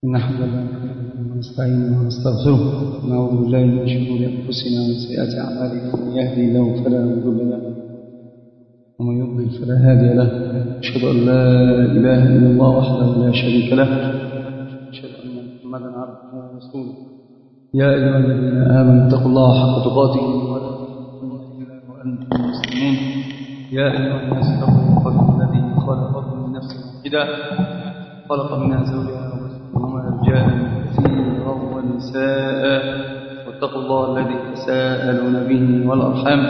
إن الحمد لله ونستعينه ونستغفره ونعوذ بالله من شرور أنفسنا ومن سيئات أعمالنا من يهدي الله فلا مضل له ومن يضلل فلا هادي له أشهد أن لا إله إلا الله وحده لا شريك له أشهد أن محمدا عبده ورسوله يا أيها الذين آمنوا اتقوا الله حق تقاته ولا تموتن إلا وأنتم مسلمون يا أيها الناس اتقوا ربكم الذي خلقكم من نفس واحدة خلق منها زوجها ومنهما رجالا كثيرا ونساء واتقوا الله الذي تساءلون به والأرحام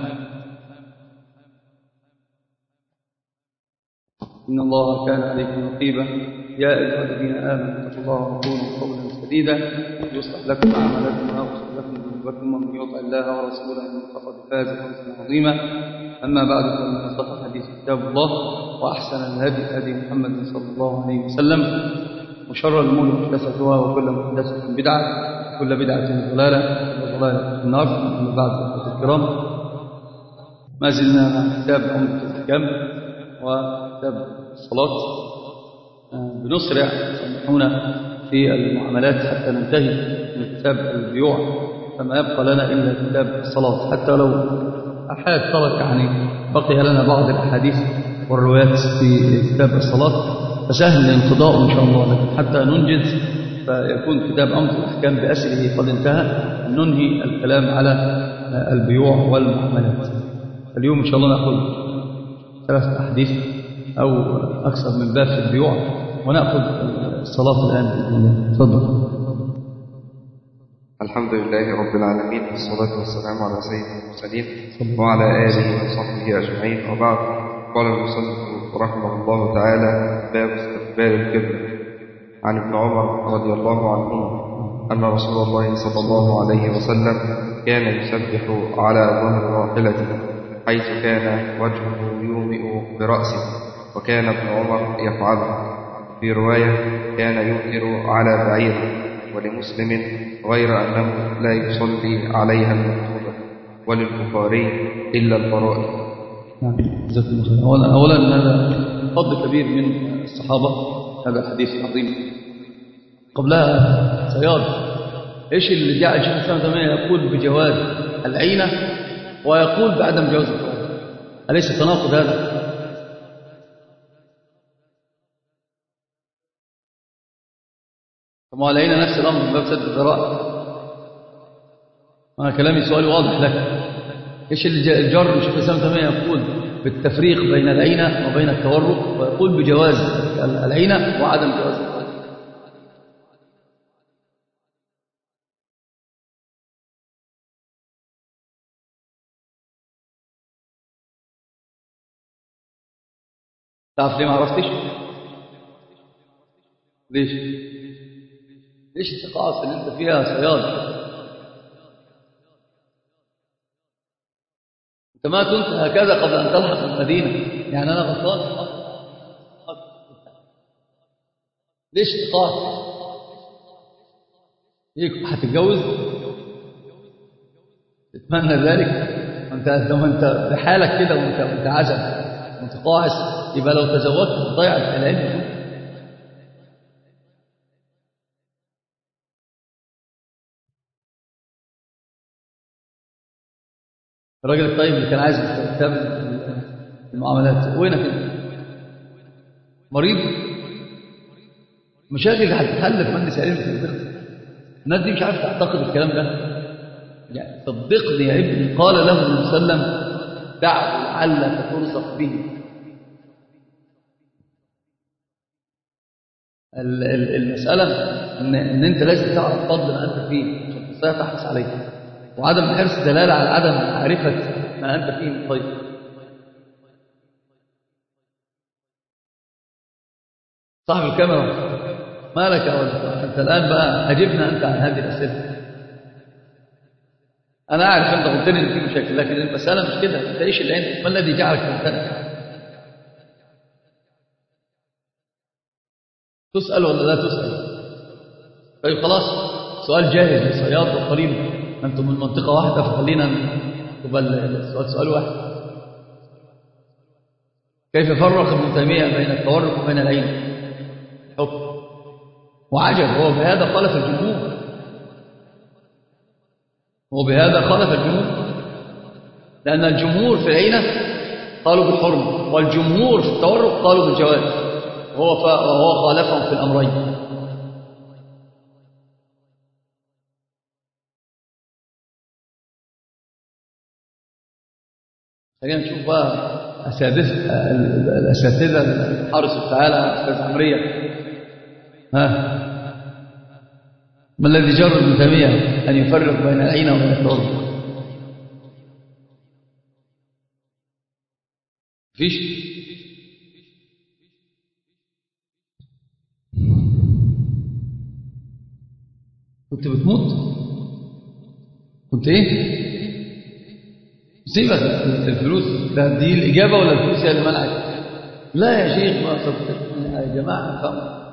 إن الله كان عليكم رقيبا يا أيها الذين آمنوا اتقوا الله وقولوا قولا سديدا يصلح لكم أعمالكم ويغفر لكم ذنوبكم ومن يطع الله ورسوله فقد فاز فوزا عظيما أما بعد فإن أصدق الحديث كتاب الله وأحسن الهدي هدي محمد صلى الله عليه وسلم وشر الأمور محدثاتها وكل محدثة بدعة وكل بدعة ضلالة وكل ضلالة في النار. أما بعد أيها الكرام، ما زلنا مع كتاب عمدة الأحكام وكتاب الصلاة. بنسرع سمحونا في المعاملات حتى ننتهي من كتاب البيوع، فما يبقى لنا إلا كتاب الصلاة، حتى لو أحد ترك بقي لنا بعض الأحاديث والروايات في كتاب الصلاة فسهل الانقضاء إن شاء الله، لكن حتى ننجز فيكون كتاب عمدة الأحكام بأسره قد انتهى ننهي الكلام على البيوع والمعاملات. اليوم إن شاء الله نأخذ 3 أحاديث أو أكثر من باب في البيوع ونأخذ الصلاة الآن بإذن الله. تفضل. الحمد لله رب العالمين والصلاة والسلام على سيد المرسلين وعلى آله وصحبه أجمعين، وبعد. قال المصنف رحمه الله تعالى: باب استقبال القبلة. عن ابن عمر رضي الله عنهما أن رسول الله صلى الله عليه وسلم كان يسبح على ظهر راحلته حيث كان وجهه يومئ برأسه، وكان ابن عمر يفعله. في رواية كان يؤثر على بعيره، ولمسلم غير أنه لا يصلي عليها المكتوبة، وللبخاري إلا الفرائض. أولا هذا فضل كبير من الصحابة، هذا الحديث العظيم. قبلها سياد إيش اللي جاء الشيخ الإسلام تيمية يقول بجواز العينة ويقول بعدم جواز الفرائض؟ أليس تناقض هذا؟ فما علينا نفس الأمر من باب سد الذرائع. أنا كلامي سؤال واضح لك. إيش الجر الشيخ الإسلام تيمية يقول بالتفريق بين العينة وبين التورق، ويقول بجواز العينة وعدم جواز الفرائض؟ تعرف ليه ما عرفتش؟ ليش التقاعس اللي انت فيها يا صياد؟ انت ما كنت هكذا قبل ان تلحق المدينة، يعني انا غلطان؟ ليش التقاعس؟ ليك هتتجوز؟ تتمنى ذلك؟ وانت بحالك كده وانت عجب وانت قاعس، يبقى لو تزوجت تضيع العلم. الراجل الطيب اللي كان عايز كتاب المعاملات وينك انت؟ مريض؟ مشاكل هتتحل في مجلس علم الفقه. الناس دي مش عارفه تعتقد الكلام ده. يعني صدقني يا ابني، قال له النبي صلى الله عليه وسلم: دعه لعلك ترزق به. المسألة إن أنت لازم تعرف فضل ما أنت فيه عشان تستطيع تحرص عليه، وعدم الحرص دلالة على عدم معرفة ما أنت فيه من طيب. صاحب الكاميرا مالك يا ولد؟ أنت الآن بقى أجبنا أنت عن هذه الأسئلة. أنا أعرف أنت قلت لي إن في مشاكل، لكن المسألة مش كده. أنت إيش اللي عندك؟ ما الذي جعلك تمتنع؟ تسأل ولا لا تسأل؟ طيب خلاص، سؤال جاهز لصياد وقريب، أنتم من منطقة واحدة، فخلينا نقبل السؤال سؤال واحد. كيف فرق ابن تيمية بين التورق وبين العين؟ حكم وعجب، هو بهذا خالف الجمهور، لأن الجمهور في العينة قالوا بالحرمة، والجمهور في التورق قالوا بالجواز، وهو خالفهم في الأمرين. خلينا نشوف بقى الأساتذة الحارس تعالى أستاذ عمرية، ما الذي جر ابن تيمية أن يفرق بين العينة وبين التورق؟ فيش. كنت بتموت؟ كنت ايه؟ سيبك الفلوس، ده دي الإجابة ولا الفلوس هي اللي منعك؟ لا يا شيخ، ما صدقتني يا جماعة. فهم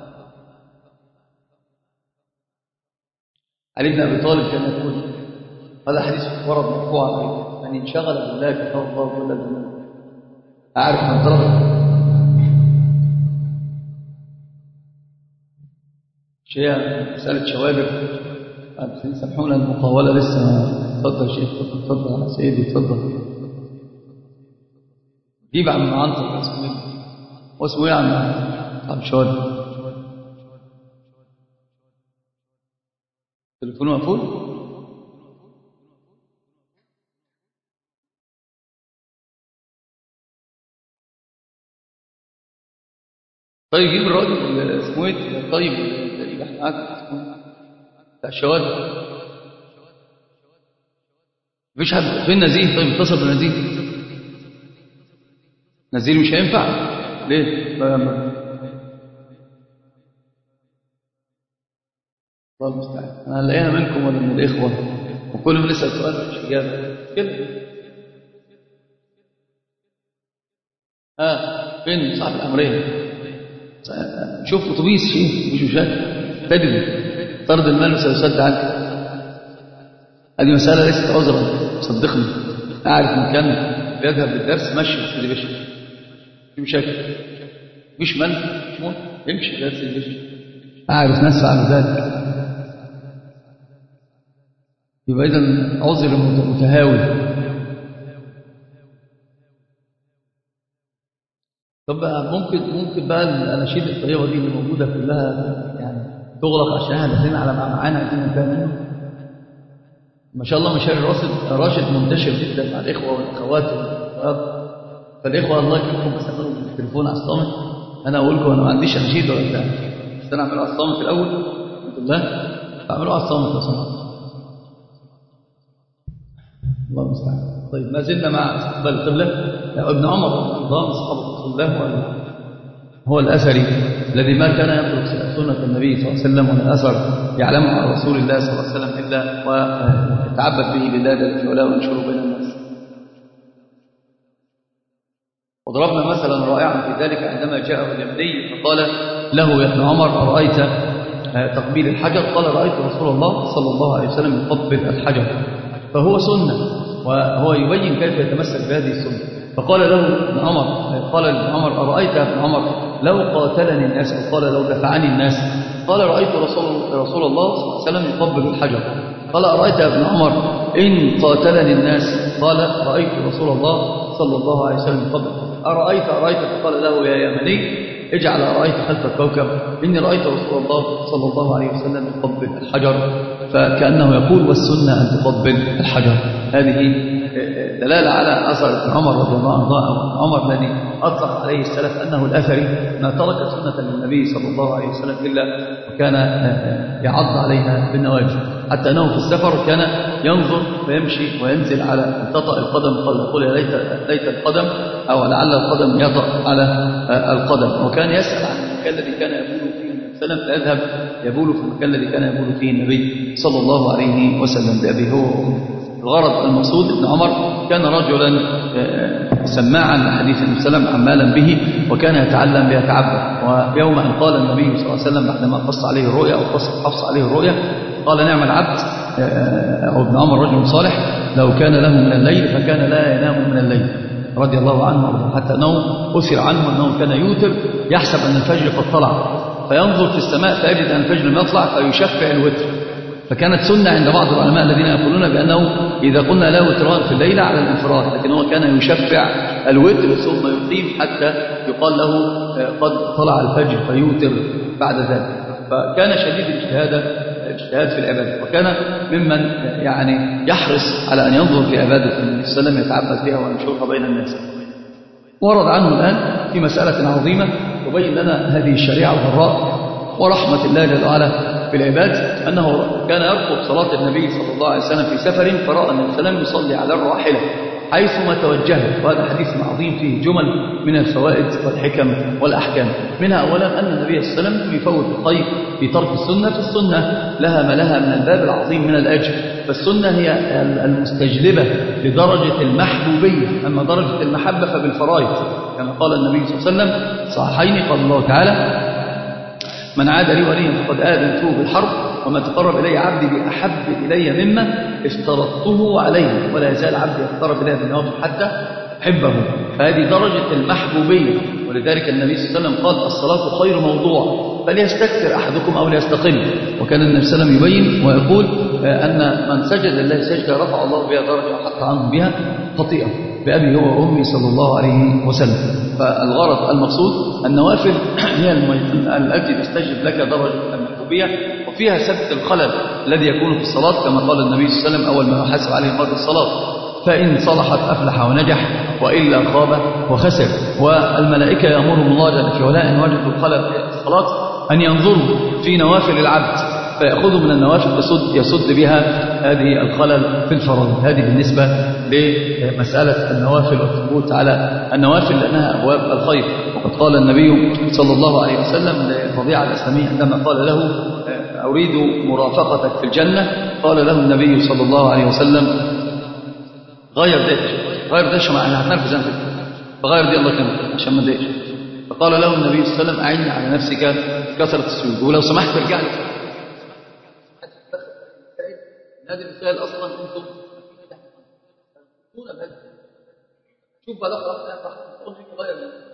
علي بن أبي طالب كان يقول، هذا حديث ورد مرفوعا، من انشغل بالله كفاه الله كل الذنوب. أعرف من طلب شيء مسألة شوابر، سامحونا المقاولة لسه. اتفضل شيخ، اتفضل يا سيدي، اتفضل. جيب عم عنتر، اسمه ايه عم شواد؟ تليفونه مقفول؟ طيب جيب الراجل اسمه ايه؟ طيب تقريبا احنا معاك بتاع الشواد. مفيش حد فين نزيه؟ طيب اتصل بنزيه. نزيه مش هينفع ليه؟ الله المستعان. انا هنلاقيها منكم ولا من الاخوه، وكل ما نسال سؤال مش اجابه كده. فين صاحب الامرين؟ شوف اتوبيس، مش مشاكل، تجري طرد المال وسيسد عنك. هذه مساله ليست عذرا، صدقني. اعرف من كان بيذهب للدرس مشي سيدي بشر، مش مشاكل، مش من مش موت، امشي درس سيدي بشر. اعرف ناس فعلوا ذلك. يبقى اذا عذر متهاوي. طب ممكن بقى الاناشيد الطيبه دي اللي موجوده كلها يعني تغلق عشان احنا داخلين على معانا عايزين ننتهي منه. ما شاء الله مشاري راشد منتشر جدا مع الاخوه والاخوات والأخوات. فالاخوه الله يكرمكم بس اعملوا التليفون على الصامت. انا اقول لكم انا ما عنديش اناشيد ولا بتاع، بس انا اعمله على الصامت الاول الحمد لله. اعملوه على الصامت لو سمحت. الله المستعان. طيب ما زلنا مع استقبال القبله. ابن عمر رضي الله عنه صحابه رسول الله هو الاثري الذي ما كان يترك سنه النبي صلى الله عليه وسلم ولا اثر يعلمه عن رسول الله صلى الله عليه وسلم الا ويتعبد به لله جل وعلا وينشره بين الناس. وضربنا مثلا رائعا في ذلك عندما جاءه اليمني فقال له يا ابن عمر ارايت تقبيل الحجر؟ قال رايت رسول الله صلى الله عليه وسلم يقبل الحجر، فهو سنه وهو يبين كيف يتمسك بهذه السنه. فقال له ابن عمر، قال ابن عمر ارايت يا ابن عمر لو قاتلني الناس، او قال لو دفعني الناس؟ قال رايت رسول الله صلى الله عليه وسلم يقبل الحجر. قال ارايت يا ابن عمر ان قاتلني الناس؟ قال رايت رسول الله صلى الله عليه وسلم يقبل. ارايت فقال له يا يمني اجعل ارايت خلف الكوكب اني رايت رسول الله صلى الله عليه وسلم يقبل الحجر. فكانه يقول والسنه ان تقبل الحجر. هذه دلاله على اثر ابن عمر رضي الله عنه. عمر الذي اطلق عليه السلف انه الاثري ما ترك سنه للنبي صلى الله عليه وسلم الا وكان يعض عليها بالنواجذ، حتى انه في السفر كان ينظر ويمشي وينزل على تطأ القدم، قال يقول يا ليت القدم او لعل القدم يطأ على القدم. وكان يسأل عن المكان الذي كان يبول فيه النبي صلى الله عليه وسلم، فيذهب يبول في المكان الذي كان يبول فيه النبي صلى الله عليه وسلم بأبيه هو. الغرض المقصود ابن عمر كان رجلا سماعا لحديث النبي صلى الله عليه وسلم عمالا به، وكان يتعلم ليتعبد. ويوم ان قال النبي صلى الله عليه وسلم بعدما قص عليه الرؤيا او قص حفص عليه الرؤيا قال نعم العبد او ابن عمر رجل صالح لو كان له من الليل فكان لا ينام من الليل رضي الله عنه، حتى انه اثر عنه انه كان يوتر يحسب ان الفجر قد طلع، فينظر في السماء فيجد أن الفجر لم يطلع فيشفع الوتر. فكانت سنة عند بعض العلماء الذين يقولون بأنه إذا قلنا لا وتران في الليلة على الانفراد، لكن هو كان يشفع الوتر ثم يقيم حتى يقال له قد طلع الفجر فيوتر بعد ذلك. فكان شديد الاجتهاد في العبادة، وكان ممن يعني يحرص على أن ينظر في عبادة النبي صلى الله عليه وسلم يتعبد بها وينشرها بين الناس. ورد عنه الآن في مسألة عظيمة تبين لنا هذه الشريعة الغراء ورحمة الله جل وعلا بالعباد، أنه كان يرقب صلاة النبي صلى الله عليه وسلم في سفر، فرأى النبي صلى الله عليه وسلم يصلي على الراحلة حيثما توجهت. وهذا حديث عظيم فيه جمل من الفوائد والحكم والأحكام. منها أولا أن النبي صلى الله عليه وسلم يفوت الخير في ترك السنة، فالسنة لها ما لها من الباب العظيم من الأجر، فالسنة هي المستجلبة لدرجة المحبوبية، أما درجة المحبة فبالفرائض، كما قال النبي صلى الله عليه وسلم صحيحين قال الله تعالى: من عاد لي وليا فقد آذنته بالحرب، وما تقرب إلي عبدي بأحب إلي مما افترضته عليه، ولا يزال عبدي يتقرب إلي بالنوافل حتى أحبه. فهذه درجة المحبوبية، ولذلك النبي صلى الله عليه وسلم قال: الصلاة خير موضوع فليستكثر أحدكم أو ليستقل. وكان النبي صلى الله عليه وسلم يبين ويقول أن من سجد لله سجدة رفع الله بها درجة وحط عنه بها خطيئة، بأبي هو وأمي صلى الله عليه وسلم. فالغرض المقصود النوافل هي التي تستجلب لك درجة المحبوبية، وفيها سد الخلل الذي يكون في الصلاة، كما قال النبي صلى الله عليه وسلم: أول ما يحاسب عليه قدر الصلاة، فإن صلحت أفلح ونجح، وإلا خاب وخسر. والملائكة يأمرهم الله جل في علاه إن وجدوا الخلل في الصلاة أن ينظروا في نوافل العبد فيأخذوا من النوافل يصد بها هذه الخلل في الفرائض. هذه بالنسبة لمسألة النوافل والثبوت على النوافل لأنها أبواب الخير. وقد قال النبي صلى الله عليه وسلم لربيعة الأسلمي عندما قال له: أريد مرافقتك في الجنة، قال له النبي صلى الله عليه وسلم: غير ديش معنا هتنرفز أنت، فغير دي الله كمان عشان ما ديش. فقال له النبي صلى الله عليه وسلم: أعني على نفسك كثرة السجود، ولو سمحت ارجع لي. هذه المسائل أصلا أنتم شوف بقى لحظة تقول فيك غير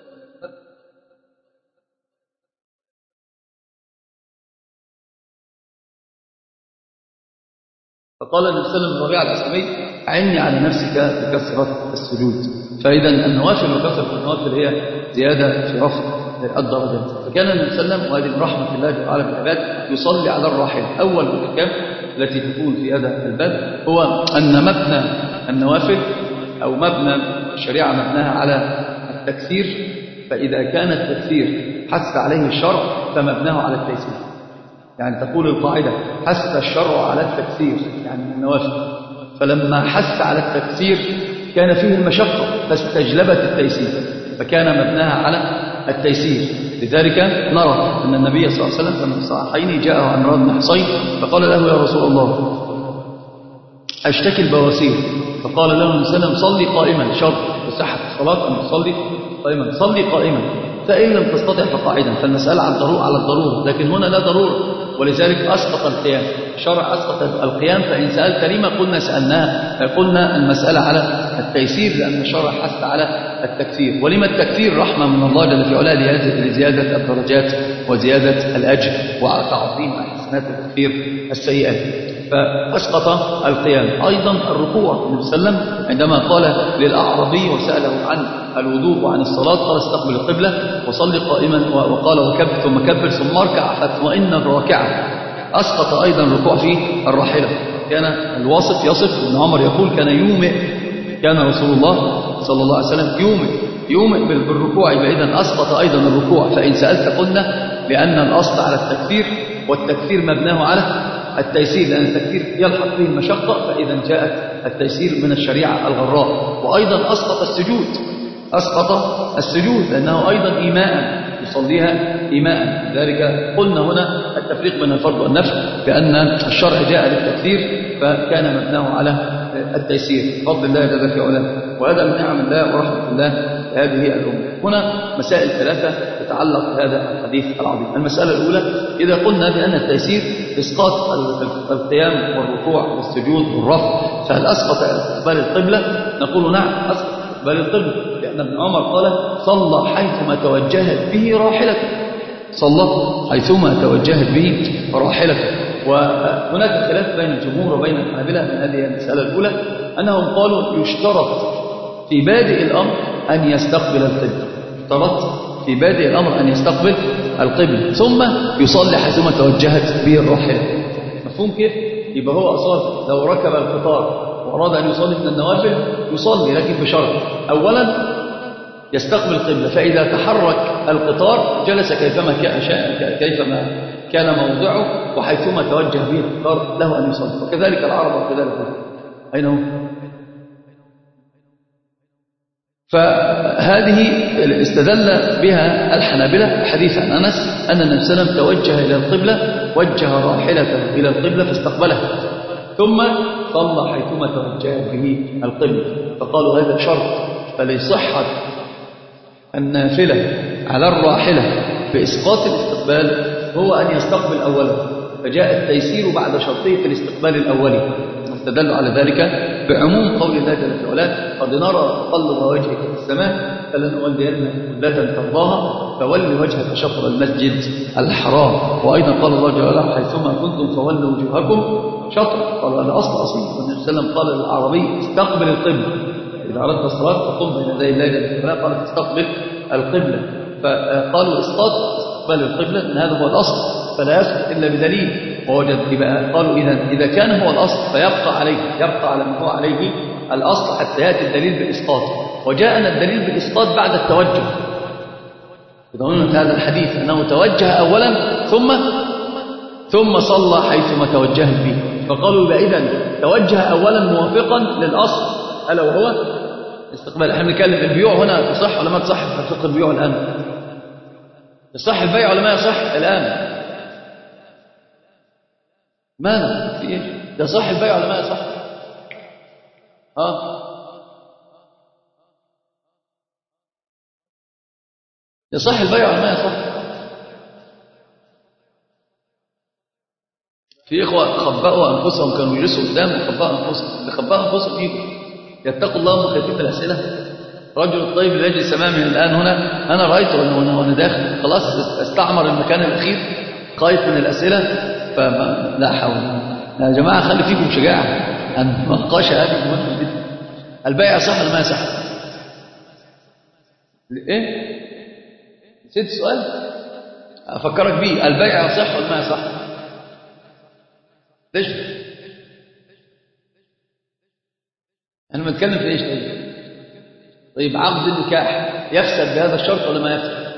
فقال النبي صلى الله عليه وسلم لربيعة الأسلمي: أعني على نفسك بكثرة السجود. فإذا النوافل وكثرة النوافل هي زيادة في رفع الدرجات. فكان النبي صلى الله عليه وسلم، وهذه من رحمة الله تعالى بالعباد، يصلي على الراحلة. أول الأحكام التي تكون في هذا الباب هو أن مبنى النوافل أو مبنى الشريعة مبناها على التكثير، فإذا كان التكثير حث عليه الشرع فمبناه على التيسير. يعني تقول القاعدة: حث الشرع على التكثير يعني من النوافل، فلما حث على التكثير كان فيه المشقة فاستجلبت التيسير، فكان مبناها على التيسير. لذلك نرى أن النبي صلى الله عليه وسلم في الصحيحين جاءه عمران بن حصين فقال له: يا رسول الله أشتكي البواسير. فقال له النبي صلى الله عليه وسلم: صلي قائما، شرط بصحة الصلاة أن تصلي قائما، صلي قائما، فإن لم تستطع فقاعدا. فالمسألة على الضرورة، لكن هنا لا ضرورة، ولذلك أسقط القيام. الشرع أسقط القيام. فإن سألت لما قلنا المسألة على التيسير، لأن الشرع حث على التكثير. ولما التكثير؟ رحمة من الله جل في علاه لزيادة الدرجات وزيادة الأجر وتعظيم الحسنات وتكفير السيئات. فأسقط القيام. أيضا الركوع، النبي صلى الله عليه وسلم عندما قال للأعرابي وسأله عن الوضوء وعن الصلاة قال: استقبل القبلة وصلي قائما، وقال: وكبر ثم كبر ثم اركع فاطمئن راكعا. أسقط أيضا الركوع في الراحلة. كان الواصف يصف، وابن عمر يقول: كان يومئ، كان رسول الله صلى الله عليه وسلم يومئ بالركوع. إذن أسقط أيضا الركوع. فإن سألت قلنا لأن الأصل على التكثير، والتكثير مبناه على التيسير، لأن التكثير يلحق به المشقة، فإذا جاءت التيسير من الشريعة الغراء. وأيضا أسقط السجود لأنه أيضا إيماء، يصليها إيماء. لذلك قلنا هنا التفريق بين الفرض والنفل، بأن الشرع جاء للتكثير فكان مبناه على التيسير بفضل الله جل في علاه. وهذا من نعم الله ورحمة الله هذه الأمة. هنا مسائل ثلاثة تتعلق بهذا الحديث العظيم. المسألة الأولى: إذا قلنا بأن التيسير إسقاط القيام والركوع والسجود والرفع، فهل أسقط استقبال القبلة؟ نقول نعم، أسقط استقبال القبلة، لأن ابن عمر قال: صلى حيثما توجهت به راحلته، صلى حيثما توجهت به راحلته. وهناك خلاف بين الجمهور وبين الحنابلة من هذه المسألة الأولى، أنهم قالوا يشترط في بادئ الأمر أن يستقبل القبلة، اشترط في بادئ الأمر أن يستقبل القبلة ثم يصلي حيثما توجهت به الراحلة. مفهوم كيف؟ يبقى هو أصلا لو ركب القطار وأراد أن يصلي من النوافل يصلي، لكن بشرط أولا يستقبل القبلة، فإذا تحرك القطار جلس كيفما كان موضعه وحيثما توجه به القطار له أن يصلي، وكذلك العرب وكذلك أين هو؟ فهذه استدل بها الحنابلة حديث عن أنس أن النبي صلى الله عليه وسلم توجه إلى القبلة، وجه راحلته إلى القبلة فاستقبلها ثم صلى حيثما توجه به القبلة. فقالوا هذا شرط، فلصحة النافلة على الراحلة بإسقاط الاستقبال هو أن يستقبل أولا، فجاء التيسير بعد شرطية الاستقبال الأولي. استدلوا على ذلك بعموم قول الله جل وعلا قد نرى تقلب وجهك في السماء فلنولينك قبلة ترضاها فول وجهك شطر المسجد الحرام. وأيضا قال الله جل وعلا حيثما كنتم فولوا وجوهكم شطر. قالوا هذا أصل أصيل، والنبي صلى الله عليه وسلم قال للعربي استقبل القبلة، إذا أردت الصلاة فقم بين يدي الله جل وعلا قال تستقبل القبلة. فقالوا إسقاط استقبال القبلة إن هذا هو الأصل فلا يسقط إلا بدليل. ووجد قالوا إذا كان هو الأصل فيبقى على ما هو عليه الأصل حتى يأتي الدليل بالإسقاط، وجاءنا الدليل بالإسقاط بعد التوجه. يضمن هذا الحديث أنه توجه أولا ثم صلى حيثما توجه به. فقالوا إذن توجه أولا موافقا للأصل ألا وهو استقبال. احنا بنتكلم البيوع هنا تصح ولا ما تصح في فقه البيوع الآن؟ يصح البيع ولا ما يصح الآن؟ ماذا في ايه؟ يصح البيع ولا ما يصح؟ يصح البيع ولا ما يصح؟ في إخوة خبأوا أنفسهم، كانوا يجلسوا قدام وخبأوا أنفسهم، اللي خبأوا أنفسهم يجوا يتقوا الله من خفيف الأسئلة. رجل الطيب اللي يجلس أمامي الآن هنا أنا رأيته وأنا داخل خلاص استعمر المكان الأخير خايف من الأسئلة، فلا حول. يا جماعة خلي فيكم شجاعة، النقاشة هذه مهمة جدا. البيع صح ولا ما يصح؟ إيه؟ نسيت السؤال؟ أفكرك بيه، البيع يصح ولا ما يصح؟ ليش؟ أنا بنتكلم في إيش طيب عقد النكاح يفسد بهذا الشرط ولا ما يفسد؟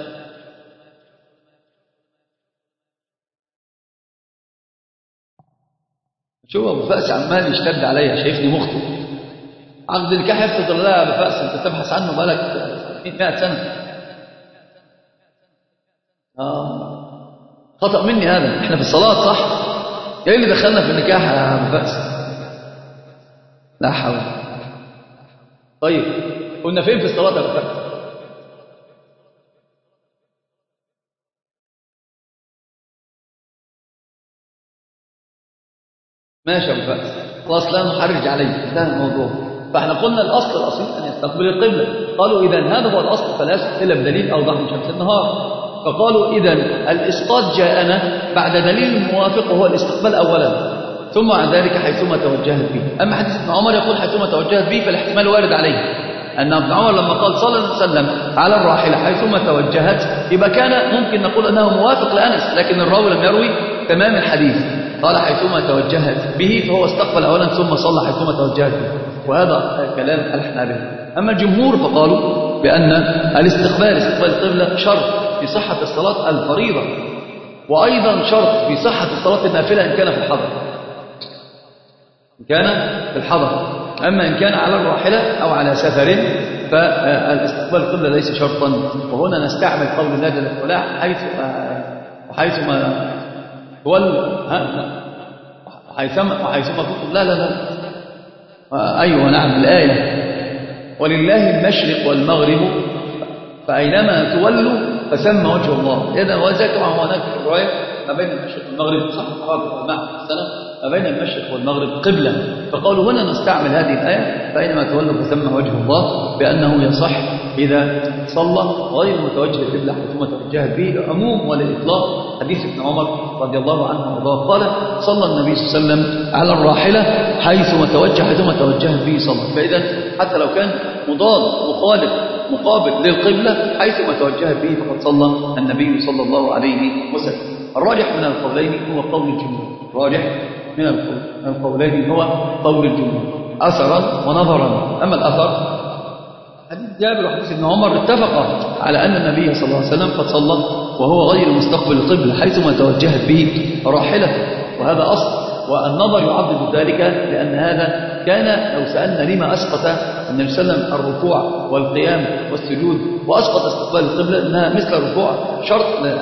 شو أبو فأس عمال يشتد عليا شايفني مخطئ. عقد النكاح يفسد ولا لا يا أبو فأس؟ أنت تبحث عنه بقالك 100 سنة. خطأ مني هذا. إحنا في الصلاة صح؟ إيه اللي دخلنا في النكاح يا أبو فأس؟ لا حول. طيب كنا فين في الصلاة يا أبو فأس؟ ماشي يا أبو فأس، خلاص لا نحرج عليه، انتهى الموضوع. فاحنا قلنا الأصل الأصيل أن يستقبل القبلة. قالوا إذن هذا هو الأصل فلا يسقط إلا بدليل أوضح من شمس النهار. فقالوا إذن الإسقاط جاءنا بعد دليل موافق وهو الاستقبال أولا، ثم عن ذلك حيثما توجهت به. أما حديث ابن عمر يقول حيثما توجهت به فالاحتمال وارد عليه أن ابن عمر لما قال صلى الله عليه وسلم على الراحلة حيثما توجهت يبقى كان ممكن نقول أنه موافق لأنس، لكن الراوي لم يروي تمام الحديث. قال حيثما توجهت به فهو استقبل أولا ثم صلى حيثما توجهت به، وهذا كلام الحنابلة. أما الجمهور فقالوا بأن استقبال القبلة شرط في صحة الصلاة الفريضة، وأيضا شرط في صحة الصلاة النافلة إن كان في الحضر، أما إن كان على الراحلة أو على سفر فالاستقبال القبلة ليس شرطا. وهنا نستعمل قول الله جل وعلا حيثما وحيثما كنتم لا أيوة نعم الآية ولله المشرق والمغرب فأينما تولوا فثم وجه الله. إذا وذكر هناك في الرواية ما بين المشرق والمغرب صح ما بين المشرق والمغرب قبلة. فقالوا هنا نستعمل هذه الآية فأينما تولوا فثم وجه الله بأنه يصح إذا صلى غير متوجه القبلة حيثما توجهت به العموم والإطلاق. حديث ابن عمر رضي الله عنه وارضاه قال صلى النبي صلى الله عليه وسلم على الراحلة حيثما توجهت به صلى. فإذا حتى لو كان مضاد مخالف مقابل للقبلة حيثما توجهت به فقد صلى النبي صلى الله عليه وسلم. الراجح من القولين هو قول الجمهور. الراجح من القولين هو قول الجمهور أثرا ونظرا. أما الأثر حديث جابر وحديث ابن عمر اتفقا على أن النبي صلى الله عليه وسلم قد صلى وهو غير مستقبل القبلة حيثما توجهت به راحلته، وهذا أصل. والنظر يعضد ذلك لأن هذا كان لو سألنا لما أسقط النبي صلى الله عليه وسلم الركوع والقيام والسجود وأسقط استقبال القبلة إنها مثل الركوع شرط،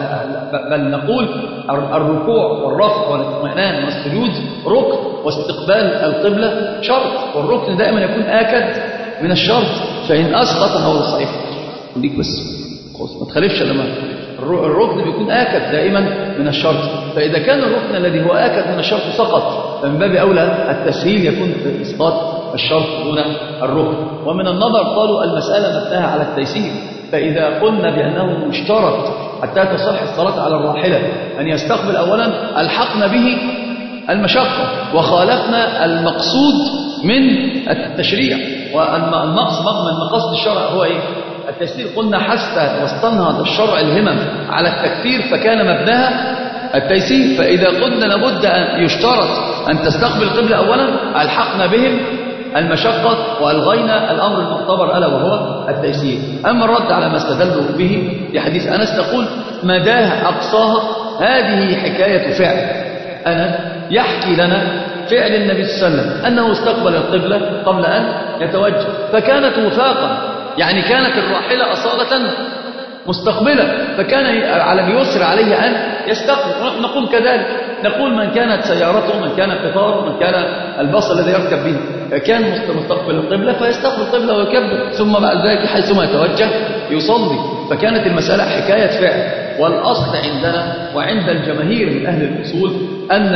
بل نقول الركوع والرفع والاطمئنان والسجود ركن واستقبال القبلة شرط، والركن دائما يكون آكد من الشرط. فإن أسقط هو الصحيح ليك بس ما تخالفش لما الركن بيكون آكد دائما من الشرط. فإذا كان الركن الذي هو آكد من الشرط سقط فمن باب أولى التسهيل يكون في إسقاط الشرط دون الركن. ومن النظر قالوا المسألة مبناها على التيسير، فإذا قلنا بأنه مشترط حتى تصح الصلاة على الراحلة أن يستقبل أولا ألحقنا به المشقة وخالفنا المقصود من التشريع. والمقصد من مقاصد الشرع هو إيه؟ التيسير. قلنا حتى واستنهض الشرع الهمم على التكفير فكان مبناها التيسير. فإذا قلنا لابد أن يشترط أن تستقبل القبلة أولا ألحقنا بهم المشقة وألغينا الأمر المعتبر ألا وهو التيسير. أما الرد على ما استدلوا به في حديث أنس نقول مداها أقصاها هذه حكاية فعل. أنا يحكي لنا فعل النبي صلى الله عليه وسلم أنه استقبل القبلة قبل أن يتوجه فكانت وفاقا، يعني كانت الراحلة أصالة مستقبلة فكان على اليسر عليه أن يستقبل. ونحن نقول كذلك، نقول من كانت سيارته من كان قطاره من كان الباص الذي يركب به كان مستقبل القبلة فيستقبل القبلة ويكبر، ثم بعد ذلك حيثما يتوجه يصلي. فكانت المسألة حكاية فعل. والأصل عندنا وعند الجماهير من أهل الأصول أن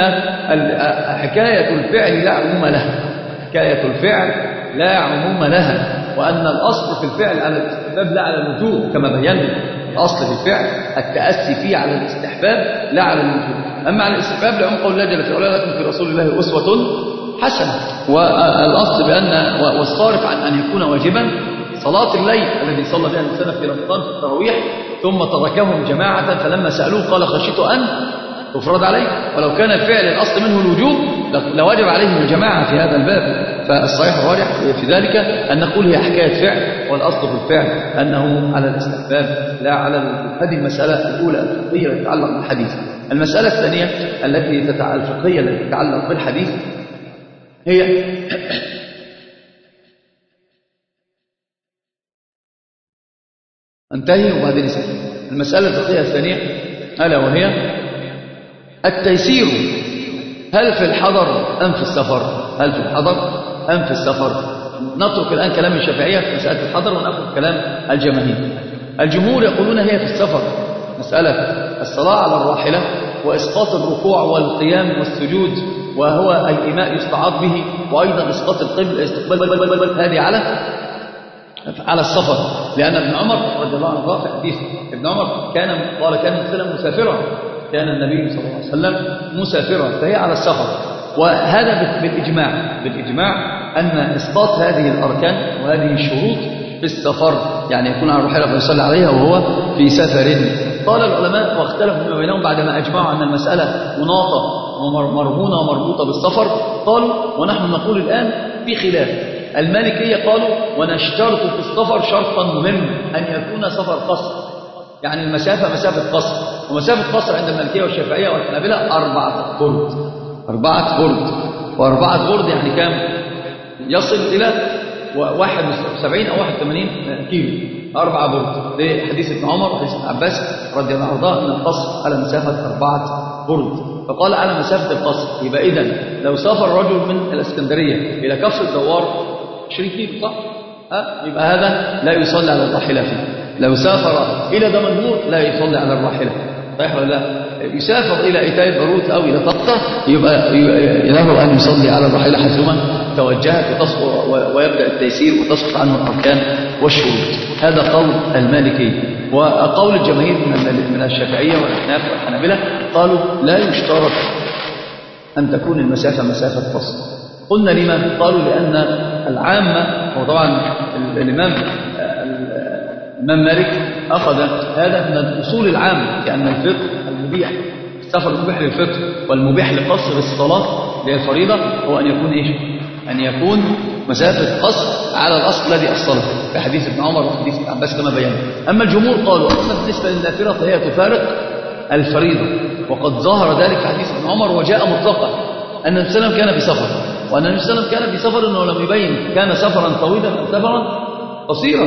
حكاية الفعل لا عموم لها، حكاية الفعل لا عموم لها، وأن الأصل في الفعل على الاستحباب لا على الوجوب كما بينا. الأصل في الفعل التأسي فيه على الاستحباب لا على الوجوب. أما على الاستحباب لعم قول الله جل وعلا لكم في رسول الله أسوة حسنة. والأصل بأن والصارف عن أن يكون واجبا صلاة الليل الذي صلى بها الإنسان في رمضان في التراويح ثم تركهم جماعة فلما سألوه قال خشيت أن تفرض عليه. ولو كان الفعل الأصل منه الوجوب لوجب عليهم الجماعة في هذا الباب. فالصحيح الراجح في ذلك أن نقول هي حكاية فعل، والأصل في الفعل أنه على الاستحباب لا على الوجوب. هذه المسألة الأولى الفقهية التي تتعلق بالحديث. المسألة الثانية الفقهية التي تتعلق بالحديث هي انتهي وبعدين نسأل. المسألة الفقهية الثانية ألا وهي التيسير هل في الحضر أم في السفر؟ هل في الحضر أم في السفر؟ نترك الآن كلام الشافعية في مسألة الحضر ونأخذ كلام الجماهير. الجمهور يقولون هي في السفر، مسألة الصلاة على الراحلة وإسقاط الركوع والقيام والسجود وهو الإيماء يستعاض به، وأيضا إسقاط القبل استقبال هذه على السفر. لأن ابن عمر رضي الله عنه في حديث ابن عمر كان الإنسان مسافرا، كان النبي صلى الله عليه وسلم مسافرا فهي على السفر. وهذا بالإجماع أن إسقاط هذه الأركان وهذه الشروط في السفر، يعني يكون على الراحلة فيصلي عليها وهو في سفر. قال العلماء واختلفوا فيما بينهم بعدما أجمعوا أن المسألة مناطة ومرهونة ومربوطة بالسفر، قالوا ونحن نقول الآن في خلاف. المالكية قالوا ونشترط في السفر شرطا مهم أن يكون سفر قصر، يعني المسافة مسافة قصر، ومسافة قصر عند المالكية والشافعية والحنابلة 4 برد. 4 برد، و4 برد يعني كام؟ يصل إلى 71 أو 81 كيلو. 4 برد ده حديث ابن عمر وحديث ابن عباس رضي الله عنه أن القصر على مسافة 4 برد. فقال على مسافة القصر. يبقى إذن لو سافر رجل من الإسكندرية إلى كفر الدوار 20 كيلو صح؟ يبقى هذا لا يصلي على الراحلة فيه. لو سافر إلى دمنهور لا يصلي على الراحلة، صحيح ولا لا؟ يسافر إلى إتاي باروت أو إلى طقطة يبقى له أن يصلي على الراحلة حيثما توجهت ويبدأ التيسير وتسقط عنه الأركان والشروط. هذا قول المالكية. وقول الجماهير من الشافعية والأحناف والحنابلة قالوا لا يشترط أن تكون المسافة مسافة فصل. قلنا لما؟ قالوا لأن العامة، وطبعا الإمام مالك أخذ هذا من الأصول العامة، لأن الفقه المبيح، السفر المبيح للفقه والمبيح لقصر الصلاة للفريضة هو أن يكون إيش؟ أن يكون مسافة قصر على الأصل الذي أصله في حديث ابن عمر وحديث ابن عباس كما بينا. أما الجمهور قالوا أما بالنسبة للنافلة فهي تفارق الفريضة، وقد ظهر ذلك في حديث ابن عمر وجاء مطلقا أن النبي صلى الله عليه وسلم كان في سفر، وأن النبي صلى الله عليه وسلم كان في سفر أنه لم يبين كان سفرا طويلا أم سفرا قصيرا.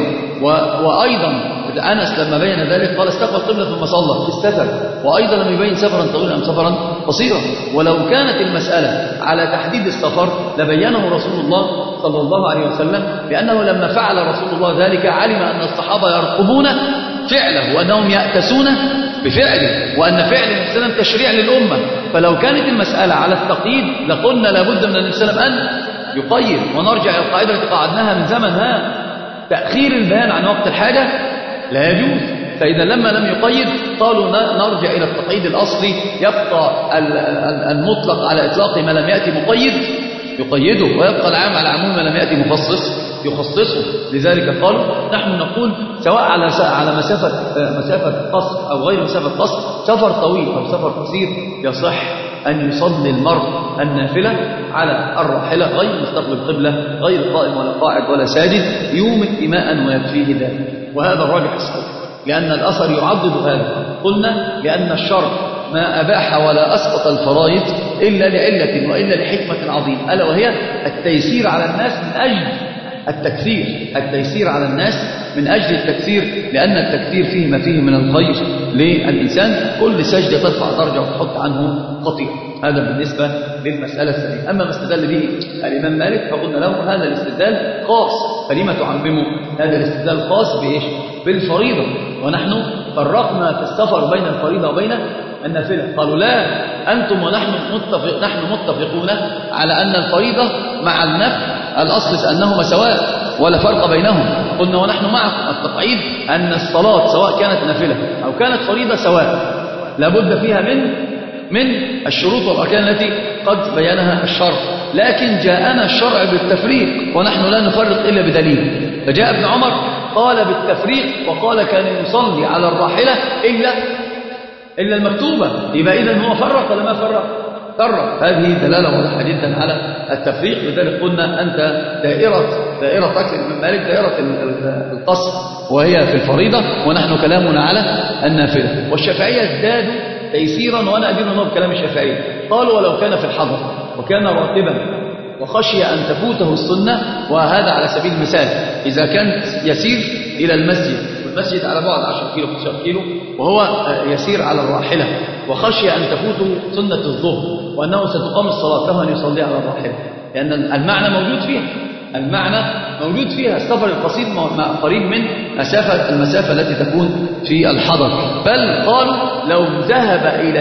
وأيضا أنس لما بين ذلك قال استقبل القبلة ثم صلى في السفر، وأيضا لم يبين سفرا طويلا أم سفرا قصيرا. ولو كانت المسألة على تحديد السفر لبينه رسول الله صلى الله عليه وسلم، لأنه لما فعل رسول الله ذلك علم أن الصحابة يرقبون فعله وأنهم يأتسون بفعله، وأن فعل النبي صلى الله عليه وسلم تشريع للأمة. فلو كانت المسألة على التقييد لقلنا لابد من النبي صلى الله عليه وسلم أن يقيد، ونرجع إلى القاعدة التي قعدناها من زمن تأخير البيان عن وقت الحاجة لا يجوز. فإذا لما لم يقيد قالوا نرجع إلى التقييد الأصلي، يبقى المطلق على إطلاق ما لم يأتي مقيد يقيده، ويبقى العام على عموم ما لم يأتي مخصص يخصصه. لذلك قالوا نحن نقول سواء على مسافة قصر أو غير مسافة قصر، سفر طويل أو سفر قصير يصح أن يصلي المرء النافلة على الراحلة غير مستقبل القبلة، غير قائم ولا قاعد ولا ساجد، يوم إيماء ويكفيه ذلك. وهذا الراجح الصحيح، لأن الأثر يعضد هذا. قلنا لأن الشرع ما أباح ولا أسقط الفرائض إلا لعلة وإلا لحكمة عظيمة، ألا وهي التيسير على الناس من أجل التكثير. التيسير على الناس من أجل التكثير، لأن التكثير فيه ما فيه من الخير للإنسان. كل سجدة ترفع درجة وتحط عنه خطيئة. هذا بالنسبة للمسألة الثانية. أما ما استدل به الإمام مالك فقلنا له هذا الاستدلال خاص، فلما تعمموا هذا الاستدلال خاص بإيش؟ بالفريضة. ونحن فرقنا في السفر بين الفريضة وبين النافلة. قالوا لا، أنتم ونحن متفقون على أن الفريضة مع النفل الأصل أنهما سواء ولا فرق بينهم. قلنا ونحن معكم التقعيد أن الصلاة سواء كانت نافلة أو كانت فريضة سواء لابد فيها من الشروط والأركان التي قد بيانها الشرع، لكن جاءنا الشرع بالتفريق ونحن لا نفرق إلا بدليل. فجاء ابن عمر قال بالتفريق وقال كان يصلي على الراحلة إلا المكتوبة. يبقى إذن هو فرق ولا ما فرق؟ فرق. هذه دلالة واضحة جدا على التفريق. لذلك قلنا أنت دائرة أكل الإمام مالك دائرة القصر وهي في الفريضة، ونحن كلامنا على النافلة. والشافعية ازدادوا تيسيرا، وأنا أدين الله بكلام الشافعية. قالوا ولو كان في الحضر وكان راكبا وخشي أن تفوته السنة، وهذا على سبيل المثال إذا كان يسير إلى المسجد والمسجد على بعد 10 كيلو 15 كيلو وهو يسير على الراحلة وخشي أن تفوته سنة الظهر وأنه ستقام الصلاة له أن يصلي على الراحلة، لأن المعنى موجود فيها. السفر القصير قريب من المسافة التي تكون في الحضر. بل قالوا لو ذهب إلى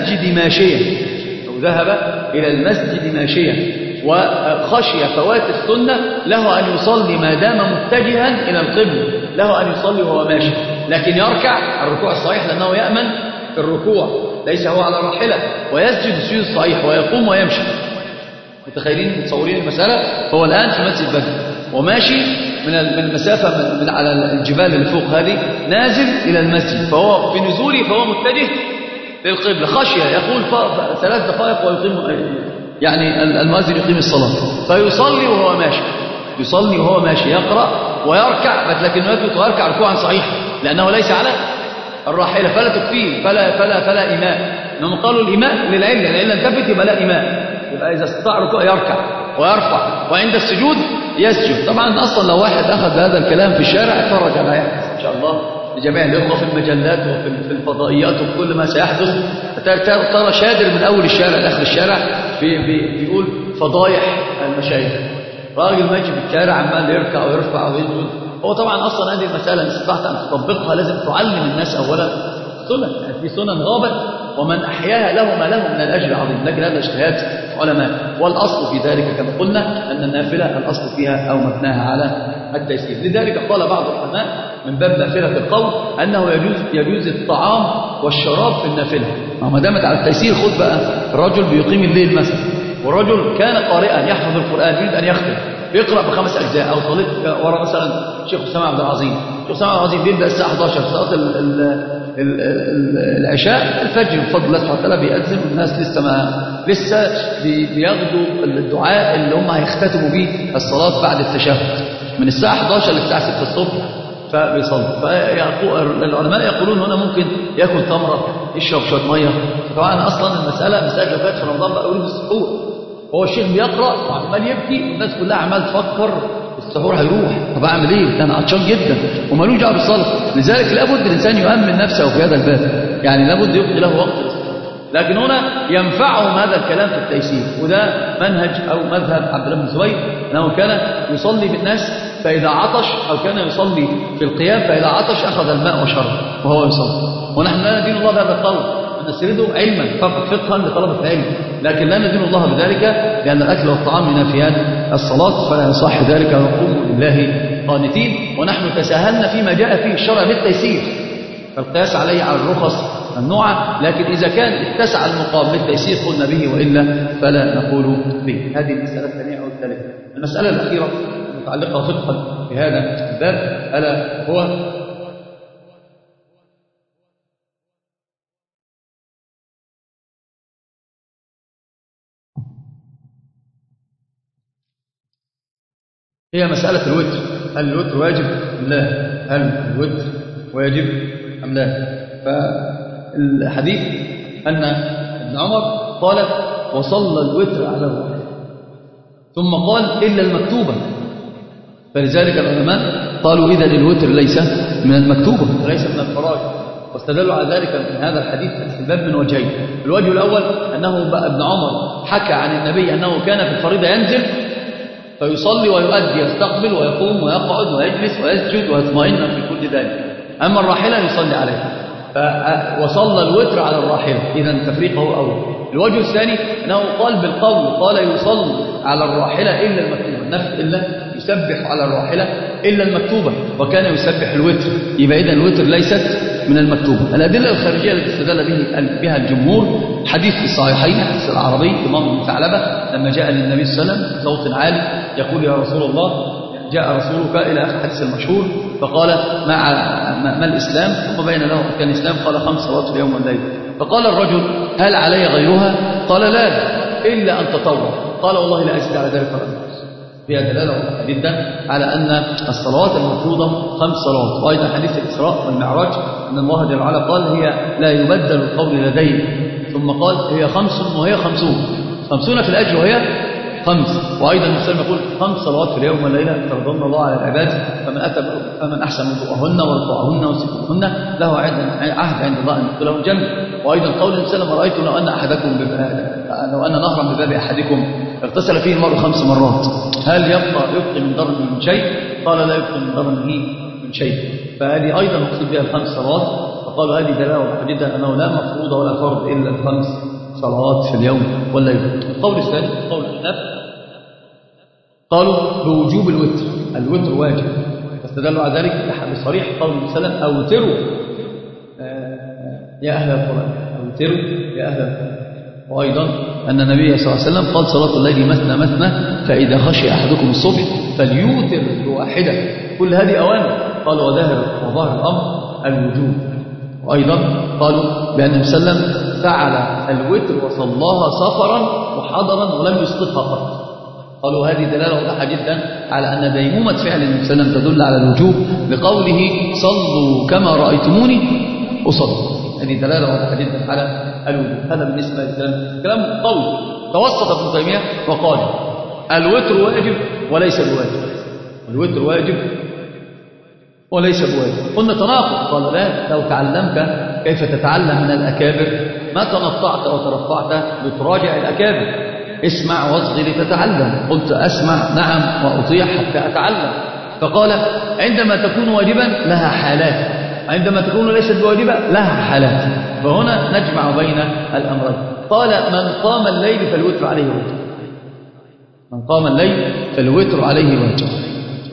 المسجد ماشيا وخشي فوات السنة له أن يصلي ما دام متجها إلى القبلة، له أن يصلي وهو ماشي، لكن يركع الركوع الصحيح لأنه يأمن في الركوع، ليس هو على الراحلة، ويسجد السجود الصحيح ويقوم ويمشي. متخيلين متصورين المسألة؟ هو الآن في مسجد بدر وماشي من المسافة من على الجبال اللي فوق هذه نازل إلى المسجد، فهو في نزوله فهو متجه للقبلة، خشية يقول 3 دقائق ويقيم، يعني المؤذن يقيم الصلاة، فيصلي وهو ماشي يقرأ ويركع، لكنه يثبت ويركع ركوعا صحيحا لأنه ليس على الراحلة فلا تكفيه فلا إيماء. إنهم قالوا الإيماء للعلة انتفت يبقى لا إيماء، يبقى إذا استطاع ركوع يركع ويرفع وعند السجود يسجد. طبعا أصلا لو واحد أخذ هذا الكلام في الشارع اتفرج على يحدث إن شاء الله لجميع الإخوة في المجلات وفي الفضائيات وفي كل ما سيحدث، ترى شادر من أول الشارع لآخر الشارع بيقول فضايح المشايخ، راجل ماشي في الشارع عمال يركع ويرفع ويسجد. هو طبعا أصلا هذه المسألة إن استطعت أن تطبقها لازم تعلم الناس أولا سنن، يعني في سنن غابت ومن أحياها له ما له من الأجر عظيم، لكن هذا اجتهاد علماء. والأصل في ذلك كما قلنا أن النافلة الأصل فيها أو مبناها على التيسير. لذلك قال بعض العلماء من باب نافلة القول أنه يجوز الطعام والشراب في النافلة. ما دامت على التيسير، خد بقى الرجل بيقيم الليل مثلا، والرجل كان قارئا يحفظ القرآن يريد أن يختم، بيقرأ ب5 أجزاء، أو صليت ورا مثلا الشيخ أسامة عبد العظيم. الشيخ أسامة عبد العظيم بيبدأ الساعة 11 صلاة العشاء، الفجر بفضل الله سبحانه وتعالى بيأذن، والناس لسه بياخدوا الدعاء اللي هم هيختتموا بيه الصلاة بعد التشهد من الساعة 11 للساعة 6 الصبح، فبيصلي. فالعلماء يقولون هنا ممكن ياكل تمرة، يشرب شوية مية. طبعا أصلا المسألة لو كانت في رمضان بقى يريد السحور، هو الشيخ بيقرأ وعمال يبكي والناس كلها عمال تفكر السحور هيروح، طب اعمل ايه؟ انا عطشان جدا ومالوش دعوه بالصلاه. لذلك لابد الانسان يؤمن نفسه في هذا الباب، يعني لابد يبقي له وقت للصلاه. لكن هنا ينفعهم هذا الكلام في التيسير، وده منهج او مذهب عبد الله بن الزبير، انه كان يصلي بالناس فاذا عطش، او كان يصلي في القيام فاذا عطش اخذ الماء وشرب وهو يصلي. ونحن لا ندين الله بهذا القول، نسرده علما فقط، فقها لطلبة العلم، لكن لا ندين الله بذلك، لأن الأكل والطعام ينافيان الصلاة، فلا يصح ذلك، ونقوم لله قانتين. ونحن تساهلنا فيما جاء فيه الشرع بالتيسير، فالقياس عليه على الرخص ممنوعة، لكن إذا كان اتسع المقام بالتيسير قلنا به، وإلا فلا نقول به. هذه المسألة الثانية أو الثالثة. المسألة الأخيرة المتعلقة فقها بهذا الباب ألا هو هي مسألة الوتر. هل الوتر واجب أم لا؟ هل الوتر واجب أم لا؟ فالحديث أن ابن عمر قال وصلى الوتر على الراحلة، ثم قال إلا المكتوبة. فلذلك العلماء قالوا إذا الوتر ليس من المكتوبة وليس من الفرائض، واستدلوا على ذلك من هذا الحديث في الباب من وجهين. الوجه الأول أنه ابن عمر حكى عن النبي أنه كان في الفريضة ينزل فيصلي ويؤدي، يستقبل ويقوم ويقعد ويجلس ويسجد ويطمئن في كل ذلك. أما الراحلة يصلي عليها، وصلى الوتر على الراحلة، إذا تفريقه أول. الوجه الثاني أنه قال بالقول، قال يصلي على الراحلة إلا المكتوبة، النفس إلا يسبح على الراحلة إلا المكتوبة، وكان يسبح الوتر، يبقى إذا الوتر ليست من المكتوبة. الأدلة الخارجية التي استدل بها الجمهور حديث في الصحيحين، حديث العربي إمام بن ثعلبة لما جاء للنبي صلى الله عليه وسلم بصوت عالي يقول يا رسول الله، جاء رسولك إلى آخر الحديث المشهور، فقال ما الإسلام؟ ثم بين له أركان الإسلام، قال 5 صلوات في اليوم والليل. فقال الرجل هل علي غيرها؟ قال لا إلا أن تطوع. قال والله لا أزيد على ذلك ولا. فيها دلالة واضحة جدا على أن الصلوات المفروضة 5 صلوات. وأيضا حديث الإسراء والمعراج أن الله جل وعلا قال هي لا يبدل القول لدي، ثم قال هي 5 وهي 50 في الأجر وهي 5. وأيضا المسلم يقول 5 صلوات في اليوم والليلة فرضنا الله على العباد، فمن أحسن وضوءهن ورفعهن وسكوهن له عهد عند الله أن يدخله الجنة. وأيضا قول المسلم رأيت لو أن نهرا بباب أحدكم اغتسل فيه المرء 5 مرات هل يبقي من ضرنه من شيء؟ قال لا يبقي من ضرنه من شيء. فهذه أيضا مقصود بها 5 صلوات. فقالوا هذه دلالة واضحة جدا أنه لا مفروض ولا فرض إلا 5 صلوات في اليوم والليل. القول الثاني قول الحناف، قالوا بوجوب الوتر واجب، فاستدلوا على ذلك بصريح قول وسلم أوتروا يا أهل القرآن، أوتروا يا أهل القرآن. وأيضا أن النبي صلى الله عليه وسلم قال صلاة الليل مثنى فإذا خشي أحدكم الصبح فليوتر بواحدة. كل هذه أوامر. قالوا وظاهر الأمر الوجوب. وأيضا قالوا بأن النبي صلى الله عليه وسلم فعل الوتر وصلاها سفرا وحضرا ولم يسقطها قط. قالوا هذه دلالة واضحة جدا على أن ديمومة فعل النبي صلى الله عليه وسلم تدل على الوجوب بقوله صلوا كما رأيتموني أصلي. هذه دلالة واضحة جدا على الوجوب. هذا بالنسبة للكلام كلام قوي. توسط ابن تيمية وقال الوتر واجب وليس بواجب، الوتر واجب وليس بواجب. قلنا تناقض. قال لا، لو تعلمت كيف تتعلم من الأكابر ما تنطعت وترفعت لتراجع الأكابر. اسمع واصغي لتتعلم. قلت أسمع نعم وأطيع حتى أتعلم. فقال عندما تكون واجبا لها حالات، عندما تكون ليست بواجبة لها حالات. فهنا نجمع بين الأمرين. قال من قام الليل فالوتر عليه وتر، من قام الليل فالوتر عليه وتر.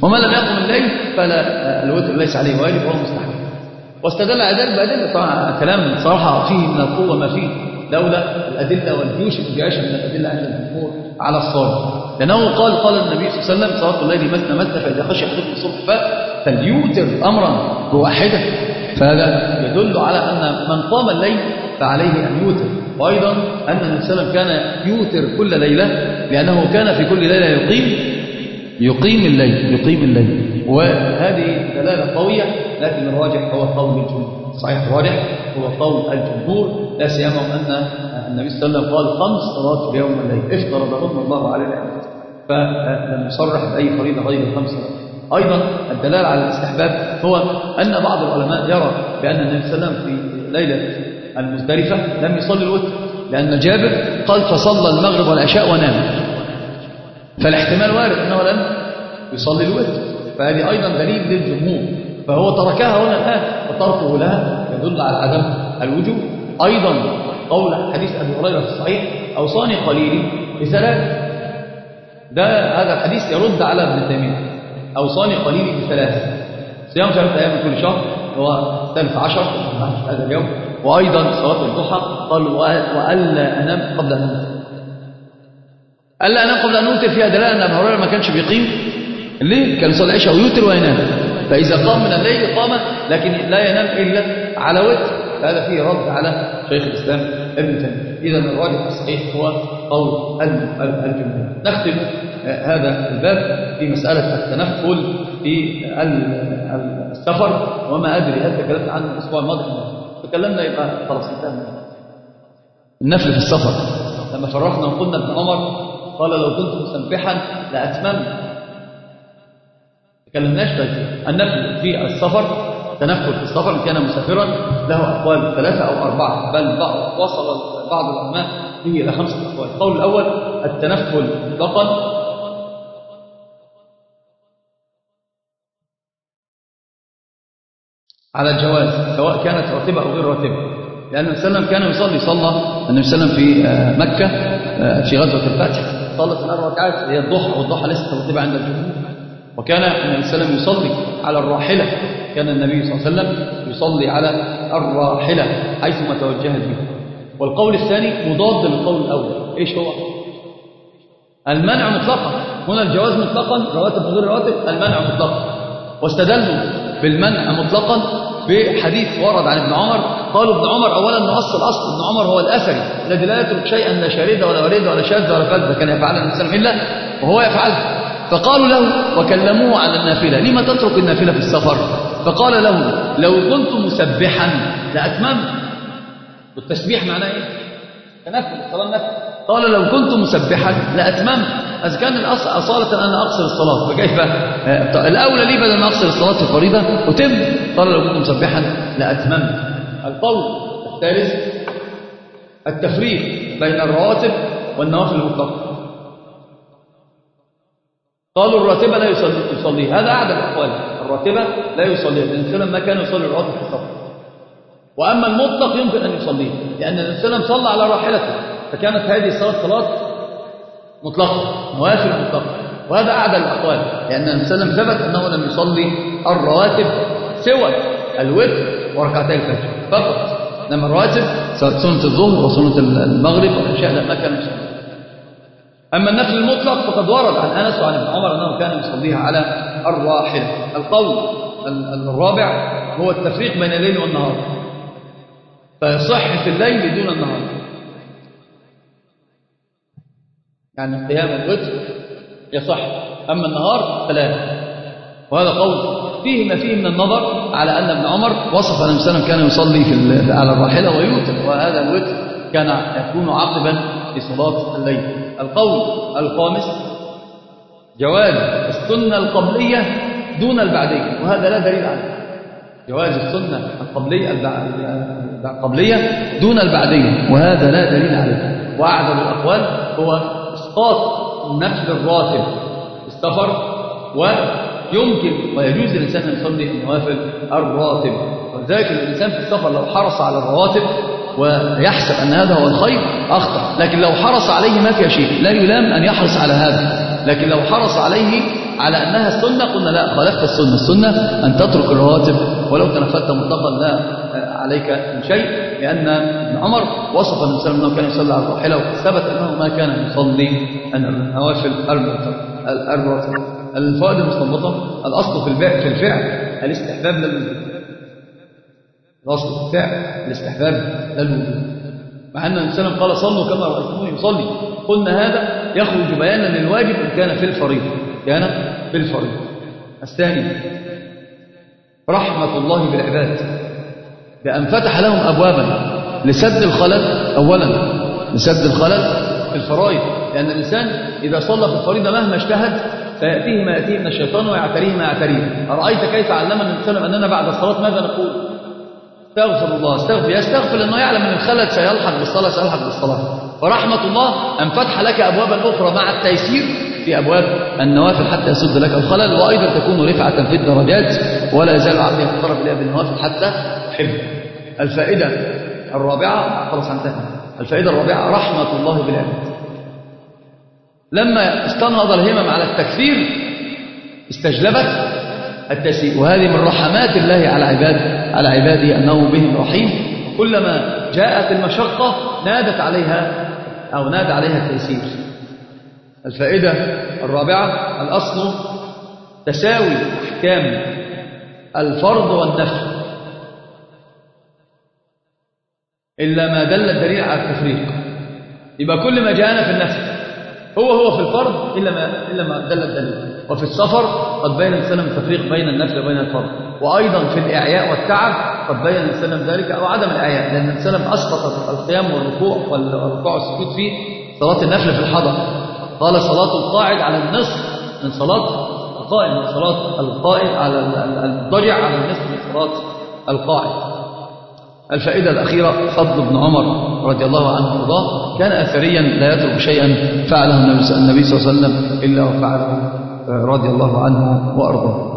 ومن لم يقم الليل فلا الوتر ليس عليه واجب وهو مستحب. واستدل على ذلك بأدلة، طبعا كلام صراحة فيه من القوة ما فيه، لولا الأدلة والجيوش الجياشة من الأدلة عند الجمهور على الصواب. لأنه قال النبي صلى الله عليه وسلم صلاة الليل مثنى مثنى فإذا خشي أحدكم الصبح فليوتر أمرا بواحدة. فهذا يدل على أن من قام الليل فعليه أن يوتر. وأيضا أن النبي صلى الله عليه وسلم كان يوتر كل ليلة، لأنه كان في كل ليلة يقيم الليل. وهذه دلالة قوية، لكن الراجح هو قول الجمهور. صحيح الراجح هو قول الجمهور، لا سيما أن النبي صلى الله عليه وسلم قال 5 صلوات في يوم الليل افترضهن الله على العباد، فلم يصرح بأي فريضة غير ال5 صلوات. أيضا الدلالة على الاستحباب هو أن بعض العلماء يرى بأن النبي صلى الله عليه وسلم في ليلة المزدلفة لم يصلي الوتر، لأن جابر قال فصلى المغرب والعشاء ونام، فالاحتمال وارد أنه لم يصلي الوتر، فهذه أيضا دليل للجمهور. فهو تركها هنا الآن، وتركه لها يدل على عدم الوجوب. أيضا قول حديث أبي هريرة في الصحيح أوصاني خليلي ب3، هذا الحديث يرد على ابن تيمية. أوصاني خليلي ب3 صيام 3 أيام من كل شهر، هو 13 هذا اليوم. وأيضا صلاة الضحى قال وألا أنام قبل أن أوتر. ألا أنام قبل أن أوتر فيها دلالة أن أبي هريرة ما كانش بيقيم الليل، كان يصلي العشاء ويوتر وينام، فإذا قام من الليل قام، لكن لا ينام إلا على وتر. هذا فيه رد على شيخ الإسلام ابن تيمية. إذا الراجح الصحيح هو قول الجمهور. نختم هذا الباب في مسألة التنفل في السفر، وما أدري هل تكلمت عنه الأسبوع الماضي. تكلمنا يبقى خلاص انتهى. النفل في السفر لما فرحنا وقلنا ابن عمر قال لو كنت مسبحا لأتممت. تكلمناش بس النفل في السفر، التنفل في السفر إن كان مسافرا له أقوال 3 أو 4، بل وصل بعض العلماء فيه إلى 5 أقوال. القول الأول التنفل مطلقا على الجواز، سواء كانت راتبة أو غير راتبة، لأن النبي صلى الله عليه وسلم كان يصلي النبي صلى الله عليه وسلم في مكة في غزوة الفتح صلت 4 ركعات هي الضحى، والضحى ليست راتبة عند الجمهور. وكان النبي صلى الله عليه وسلم يصلي على الراحلة، كان النبي صلى الله عليه وسلم يصلي على الراحلة حيثما توجهت به. والقول الثاني مضاد للقول الأول، إيش هو؟ المنع مطلقا. هنا الجواز مطلقا، رواتب وغير رواتب، المنع مطلقا. واستدلوا بالمنع مطلقا بحديث ورد عن ابن عمر. قالوا ابن عمر أولا نؤصل أصل ابن عمر هو الأثري الذي لا يترك شيئا لا شارد ولا ورد ولا شاذ ولا فذ كان يفعله النبي صلى الله عليه وسلم إلا وهو يفعله. فقالوا له وكلموه عن النافلة، لما تترك النافلة في السفر؟ فقال له لو كنت مسبحا لأتممت. والتسبيح معناه إيه؟ تنفل، صلاة النفل. قال لو كنت مسبحا لأتممت، إذا كان الأصل أصالة أن أقصر الصلاة فكيف الأولى لي بدل ما أقصر الصلاة في الفريضة أتم؟ قال لو كنت مسبحا لأتممت. القول الثالث التفريق بين الرواتب والنوافل المطلقة. قالوا الراتبة لا يصلي، هذا أعدى الأقوال، الراتبة لا يصلي، لأن ما كان يصلي الرواتب في السفر. وأما المطلق يمكن أن يصليه، لأن النبي صلى الله عليه وسلم صلى على راحلته، فكانت هذه الصلاة صلاة مطلقة، نوافل مطلقة. وهذا أعدى الأقوال، لأن النبي صلى الله عليه وسلم ثبت أنه لم يصلي الرواتب سوى الوتر وركعتي الفجر فقط، إنما الرواتب سنة الظهر وسنة المغرب والعشاء لما كان يصلي. أما النفل المطلق فقد ورد عن أنس وعن ابن عمر أنه كان يصليها على الراحلة. القول الرابع هو التفريق بين الليل والنهار، فيصح في الليل دون النهار، يعني قيام الوتر يصح، أما النهار فلا. وهذا قول فيه ما فيه من النظر على أن ابن عمر وصف النبي صلى الله عليه وسلم كان يصلي على الراحلة ويوتر، وهذا الوتر كان يكون عقبا لصلاة الليل. القول الخامس جواز السنة القبلية دون البعدية، وهذا لا دليل عليه. جواز السنة القبلية دون البعدية، وهذا لا دليل عليه. وأعدل الأقوال هو إسقاط نفل الراتب في السفر، ويمكن ويجوز الإنسان أن يصلي النوافل الراتب. ولذلك الإنسان في السفر لو حرص على الرواتب ويحسب أن هذا هو الخير أخطأ، لكن لو حرص عليه ما في شيء، لا يلام أن يحرص على هذا، لكن لو حرص عليه على أنها السنة قلنا لا، خالفت السنة أن تترك الرواتب ولو تنفذت مطلقا لا عليك من شيء، لأن ابن عمر وصف النبي صلى الله عليه وسلم أنه كان يصلي على الراحلة، وثبت أنه ما كان يصلي النوافل الرواتب. الفوائد المستنبطة: الأصل في الفعل الاستحباب لا الوجوب. الأصل في الفعل الاستحباب لا الوجوب، مع أن النبي صلى الله عليه وسلم قال صلوا كما رأيتموني يصلي. قلنا هذا يخرج بيانا للواجب إن كان في الفريضة، الثاني رحمة الله بالعباد بأن فتح لهم أبوابا لسد الخلل. أولا لسد الخلل في الفرائض، لأن الإنسان إذا صلى في الفريضة مهما اجتهد فيأتيه ما يأتيه من الشيطان ويعتريه ما يعتريه. أرأيت كيف علمنا النبي صلى الله عليه وسلم أننا بعد الصلاة ماذا نقول؟ استغفر الله، يستغفر لأنه يعلم أن الخلل سيلحق بالصلاة. فرحمة الله أن فتح لك أبوابا أخرى مع التيسير في أبواب النوافل حتى يسد لك الخلل، وأيضا تكون رفعة في الدرجات، ولا يزال عبد يتقرب إلى بالنوافل حتى يحب. الفائدة الرابعة رحمة الله بالعباد. لما استنهض الهمم على التكثير استجلبت التيسير، وهذه من رحمات الله على عباده أنه بهم رحيم. كلما جاءت المشقة نادى عليها التيسير. الفائدة الرابعة: الأصل تساوي أحكام الفرض والنفل إلا ما دل الدليل على التفريق. يبقى كل ما جاءنا في النفل هو في الفرض إلا ما دل الدليل. وفي السفر قد بين السلام التفريق بين النفل وبين الفرض، وأيضا في الإعياء والتعب قد بين السلام ذلك أو عدم الإعياء، لأن السلام أسقط القيام والركوع والسجود في صلاة النفل في الحضر. قال صلاة القاعد على النصف من صلاة القائم، وصلاة القائد على المضطجع على النصف من صلاة القاعد. الفائدة الأخيرة: فضل ابن عمر رضي الله عنه وارضاه، كان أثريا لا يترك شيئا فعله النبي صلى الله عليه وسلم إلا وفعله رضي الله عنه وأرضاه.